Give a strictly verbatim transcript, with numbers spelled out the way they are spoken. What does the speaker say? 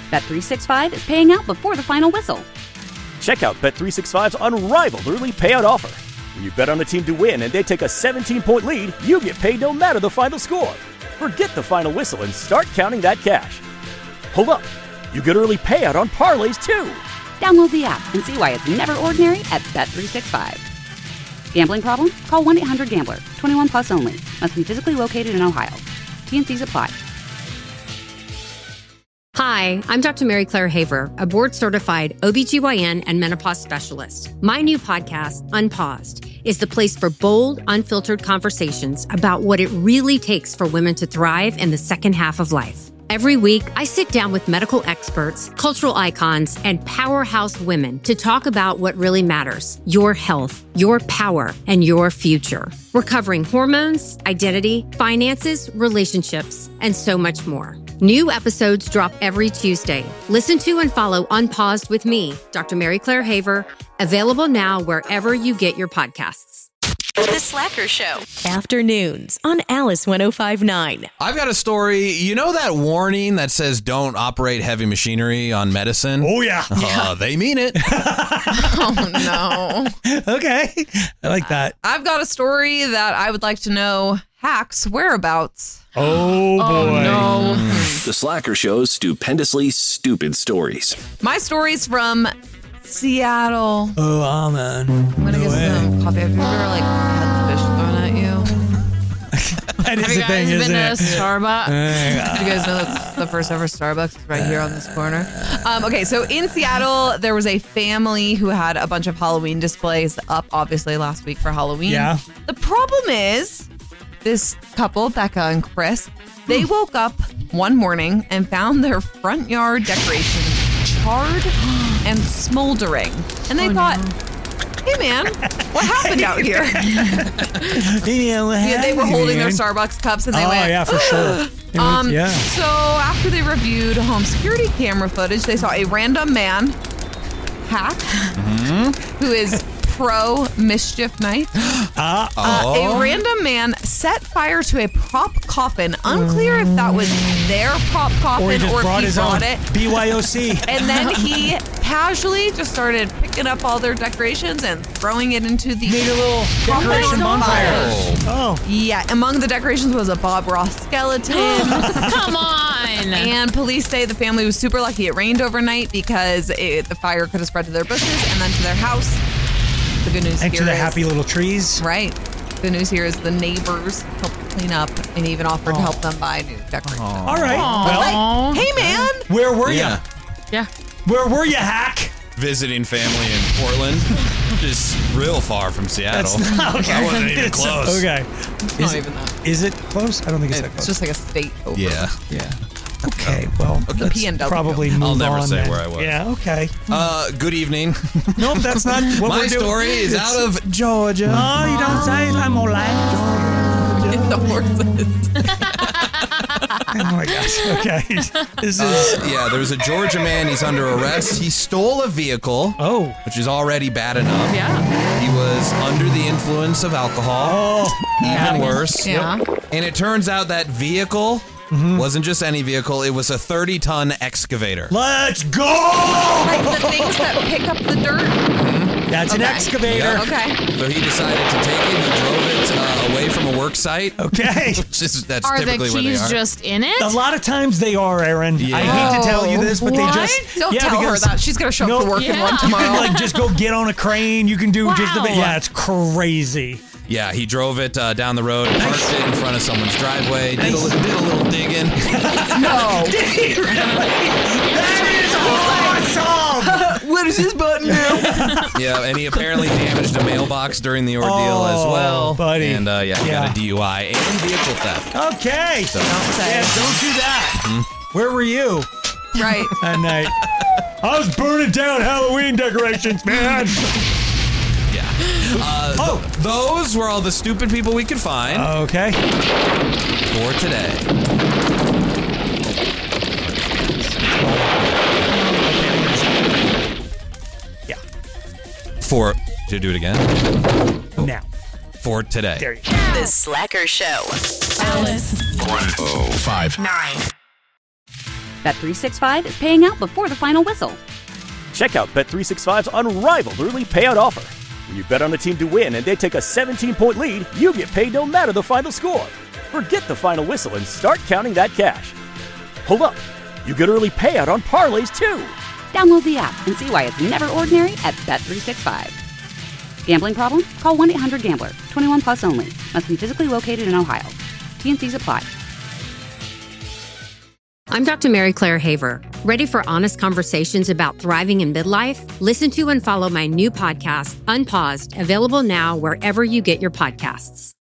Bet three sixty-five is paying out before the final whistle. Check out Bet three sixty-five's unrivaled early payout offer. When you bet on a team to win and they take a seventeen-point lead, you get paid no matter the final score. Forget the final whistle and start counting that cash. Hold up. You get early payout on parlays, too. Download the app and see why it's never ordinary at Bet three sixty-five. Gambling problem? Call one eight hundred gambler. twenty-one plus only. Must be physically located in Ohio. T N Cs apply. Hi, I'm Doctor Mary Claire Haver, a board-certified O B G Y N and menopause specialist. My new podcast, Unpaused, is the place for bold, unfiltered conversations about what it really takes for women to thrive in the second half of life. Every week, I sit down with medical experts, cultural icons, and powerhouse women to talk about what really matters: your health, your power, and your future. We're covering hormones, identity, finances, relationships, and so much more. New episodes drop every Tuesday. Listen to and follow Unpaused with me, Doctor Mary Claire Haver, available now wherever you get your podcasts. The Slacker Show. Afternoons on Alice one oh five point nine. I've got a story. You know that warning that says don't operate heavy machinery on medicine? Oh, yeah. Uh, yeah. They mean it. Oh, no. Okay. I like that. I've got a story that I would like to know Hack's whereabouts. Oh, boy. Oh, no. The Slacker Show's stupendously stupid stories. My story's from Seattle. Oh, oh man. I'm going to No get way. some coffee. Have you ever, like, had the fish thrown at you? That is Have you the thing, guys isn't been it? to Starbucks? Uh, Do you guys know that's the first ever Starbucks right here on this corner? Um, okay, so in Seattle, there was a family who had a bunch of Halloween displays up, obviously, last week for Halloween. Yeah. The problem is, this couple, Becca and Chris, they woke up one morning and found their front yard decorations charred and smoldering. And they Oh, thought, hey, man, what happened out here? yeah, what Yeah, they were happened, holding their man? Starbucks cups and they Oh, went, yeah, for sure. It Um, was- yeah. So after they reviewed home security camera footage, they saw a random man, Hack, Mm-hmm. who is pro mischief night. Uh, Uh, Oh. a random man set fire to a prop coffin. Unclear if that was their prop coffin or or, he just if brought he his brought own. it. B Y O C. And then he casually just started picking up all their decorations and throwing it into the Made a little coffin decoration bonfire. Oh. Oh. Yeah, among the decorations was a Bob Ross skeleton. Come on. And police say the family was super lucky it rained overnight because it, the fire could have spread to their bushes and then to their house. The good news And here to the is- happy little trees. Right. The news here is the neighbors helped clean up and even offered to help them buy new decorations. All right. Like, Well, hey, man. where were you? Yeah. Yeah. Where were you, Hack? Visiting family in Portland. Just real far from Seattle. That's not okay. That wasn't even It's- close. Okay. It's Is not it, even that. is it close? I don't think it's, that It's close. just like a state over. Yeah. yeah. Okay. Well, The let's P N W. probably move I'll never on say then. where I was. Yeah. Okay. Uh, good evening. Nope, that's not what My we're doing. story is It's- out of Georgia. Oh, you don't say. I'm all The horses. Oh my gosh. Okay. This is. Uh, yeah, there was a Georgia man. He's under arrest. He stole a vehicle. Oh. Which is already bad enough. Yeah. He was under the influence of alcohol. Oh. Even worse. Yeah. And it turns out that vehicle wasn't just any vehicle. It was a thirty ton excavator. Let's go. Like the things that pick up the dirt. That's an Okay. excavator. Yeah. Okay. So he decided to take it. He drove it uh, away from a work site. Okay. Which is, that's Are the typically where they keys are. just in it? A lot of times they are, Aaron. Yeah. I hate to tell you this, but What? they just Don't yeah, tell her because- that. She's going to show up No, to work in yeah. one You tomorrow. can like just go get on a crane. You can do just the Wow. yeah. It's crazy. Yeah, he drove it uh, down the road, parked it in front of someone's driveway, did a, li- did a little digging. No. That is awesome. What does this button do? Yeah, and he apparently damaged a mailbox during the ordeal as Oh, well. buddy. And uh, yeah, he Yeah. got a D U I and vehicle theft. Okay. So, Don't say. Yeah, don't do that. Where were you Right. that night? I was burning down Halloween decorations, man. yeah. Uh, Oh. th- those were all the stupid people we could find Okay. for today. Yeah. For, to do it again? Now. For today. There you go. The Slacker Show. Alice one oh five. nine. Bet three sixty-five is paying out before the final whistle. Check out Bet three sixty-five's unrivaled early payout offer. When you bet on the team to win and they take a seventeen-point lead, you get paid no matter the final score. Forget the final whistle and start counting that cash. Hold up. You get early payout on parlays, too. Download the app and see why it's never ordinary at Bet three sixty-five. Gambling problem? Call one eight hundred gambler. twenty-one plus only. Must be physically located in Ohio. T N Cs apply. I'm Doctor Mary Claire Haver. Ready for honest conversations about thriving in midlife? Listen to and follow my new podcast, Unpaused, available now wherever you get your podcasts.